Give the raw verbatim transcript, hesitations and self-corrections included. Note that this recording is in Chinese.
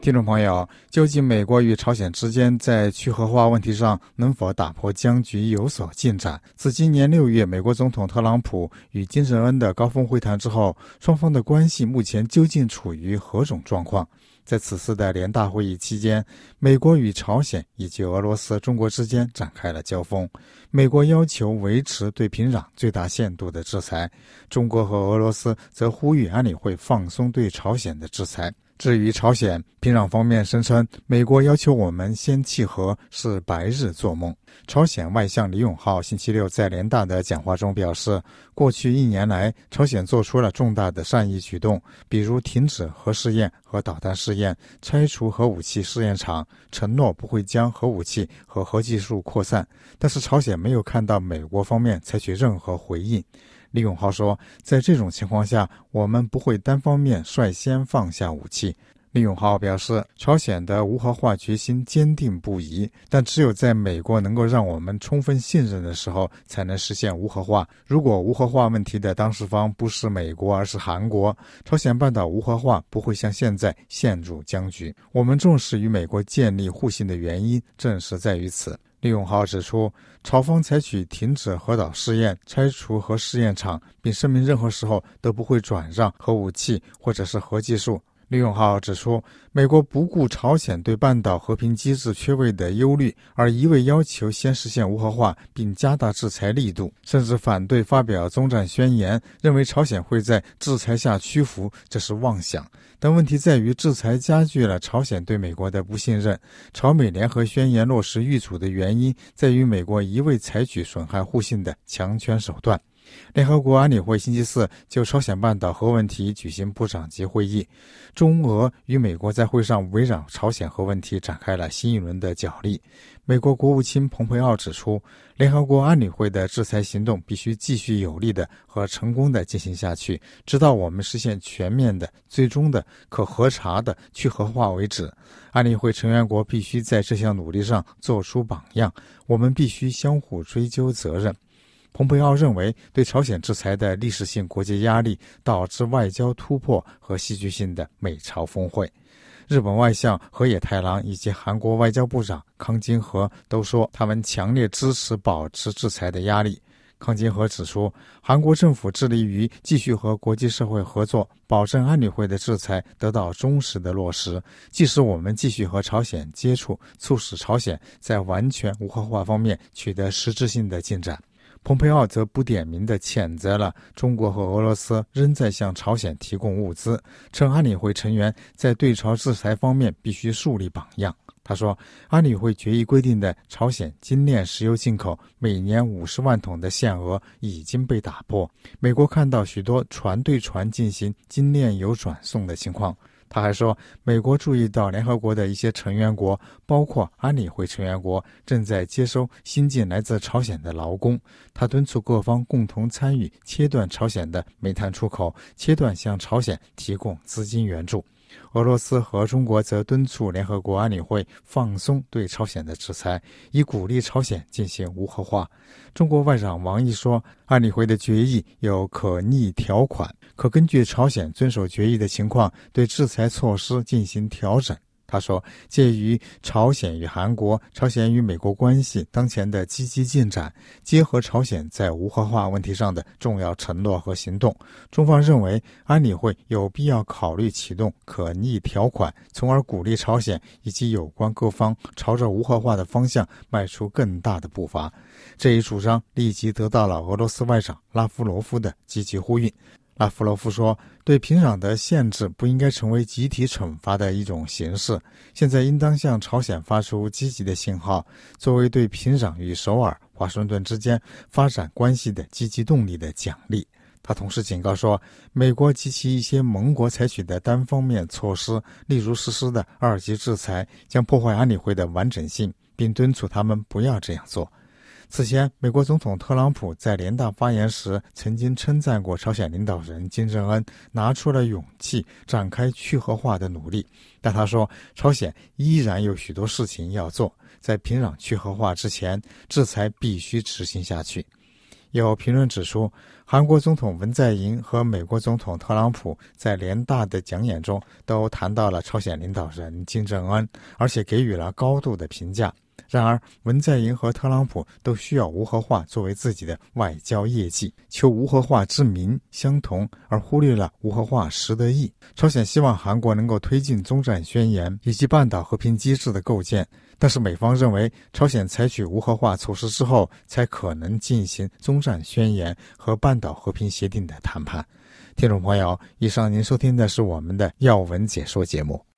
听众朋友，究竟美国与朝鲜之间在去核化问题上能否打破僵局有所进展？自今年六月美国总统特朗普与金正恩的高峰会谈之后，双方的关系目前究竟处于何种状况？在此次的联大会议期间，美国与朝鲜以及俄罗斯、中国之间展开了交锋。美国要求维持对平壤最大限度的制裁，中国和俄罗斯则呼吁安理会放松对朝鲜的制裁。至于朝鲜，平壤方面声称美国要求我们先弃核是白日做梦。朝鲜外相李永浩星期六在联大的讲话中表示，过去一年来，朝鲜做出了重大的善意举动，比如停止核试验和导弹试验，拆除核武器试验场，承诺不会将核武器和核技术扩散，但是朝鲜没有看到美国方面采取任何回应。李永浩说，在这种情况下，我们不会单方面率先放下武器。李永浩表示，朝鲜的无核化决心坚定不移，但只有在美国能够让我们充分信任的时候，才能实现无核化。如果无核化问题的当事方不是美国，而是韩国，朝鲜半岛无核化不会像现在陷入僵局。我们重视与美国建立互信的原因，正是在于此。李永浩指出，朝方采取停止核导试验、拆除核试验场，并声明任何时候都不会转让核武器或者是核技术。李永浩指出，美国不顾朝鲜对半岛和平机制缺位的忧虑，而一味要求先实现无核化，并加大制裁力度，甚至反对发表宗战宣言，认为朝鲜会在制裁下屈服，这是妄想。但问题在于，制裁加剧了朝鲜对美国的不信任。朝美联合宣言落实遇阻的原因，在于美国一味采取损害互信的强权手段。联合国安理会星期四就朝鲜半岛核问题举行部长级会议，中俄与美国在会上围绕朝鲜核问题展开了新一轮的角力。美国国务卿蓬佩奥指出，联合国安理会的制裁行动必须继续有力的和成功的进行下去，直到我们实现全面的、最终的、可核查的去核化为止。安理会成员国必须在这项努力上做出榜样，我们必须相互追究责任。蓬佩奥认为，对朝鲜制裁的历史性国际压力导致外交突破和戏剧性的美朝峰会。日本外相河野太郎以及韩国外交部长康京和都说，他们强烈支持保持制裁的压力。康京和指出，韩国政府致力于继续和国际社会合作，保证安理会的制裁得到忠实的落实，即使我们继续和朝鲜接触，促使朝鲜在完全无核化方面取得实质性的进展。蓬佩奥则不点名地谴责了中国和俄罗斯仍在向朝鲜提供物资，称安理会成员在对朝制裁方面必须树立榜样。他说，安理会决议规定的朝鲜精炼石油进口每年五十万桶的限额已经被打破。美国看到许多船对船进行精炼油转送的情况。他还说，美国注意到联合国的一些成员国，包括安理会成员国，正在接收新进来自朝鲜的劳工。他敦促各方共同参与切断朝鲜的煤炭出口，切断向朝鲜提供资金援助。俄罗斯和中国则敦促联合国安理会放松对朝鲜的制裁，以鼓励朝鲜进行无核化。中国外长王毅说，安理会的决议有可逆条款，可根据朝鲜遵守决议的情况对制裁措施进行调整。他说，介于朝鲜与韩国、朝鲜与美国关系当前的积极进展，结合朝鲜在无核化问题上的重要承诺和行动，中方认为安理会有必要考虑启动可逆条款，从而鼓励朝鲜以及有关各方朝着无核化的方向迈出更大的步伐。这一主张立即得到了俄罗斯外长拉夫罗夫的积极呼应。拉夫罗夫说，对平壤的限制不应该成为集体惩罚的一种形式，现在应当向朝鲜发出积极的信号，作为对平壤与首尔、华盛顿之间发展关系的积极动力的奖励。他同时警告说，美国及其一些盟国采取的单方面措施，例如实施的二级制裁，将破坏安理会的完整性，并敦促他们不要这样做。此前，美国总统特朗普在联大发言时曾经称赞过朝鲜领导人金正恩拿出了勇气展开去核化的努力，但他说，朝鲜依然有许多事情要做，在平壤去核化之前，制裁必须执行下去。 有评论指出，韩国总统文在寅和美国总统特朗普在联大的讲演中都谈到了朝鲜领导人金正恩，而且给予了高度的评价。然而，文在寅和特朗普都需要无核化作为自己的外交业绩，求无核化之名相同，而忽略了无核化时的意。朝鲜希望韩国能够推进终战宣言以及半岛和平机制的构建，但是美方认为，朝鲜采取无核化措施之后，才可能进行终战宣言和半岛和平协定的谈判。听众朋友，以上您收听的是我们的要闻解说节目。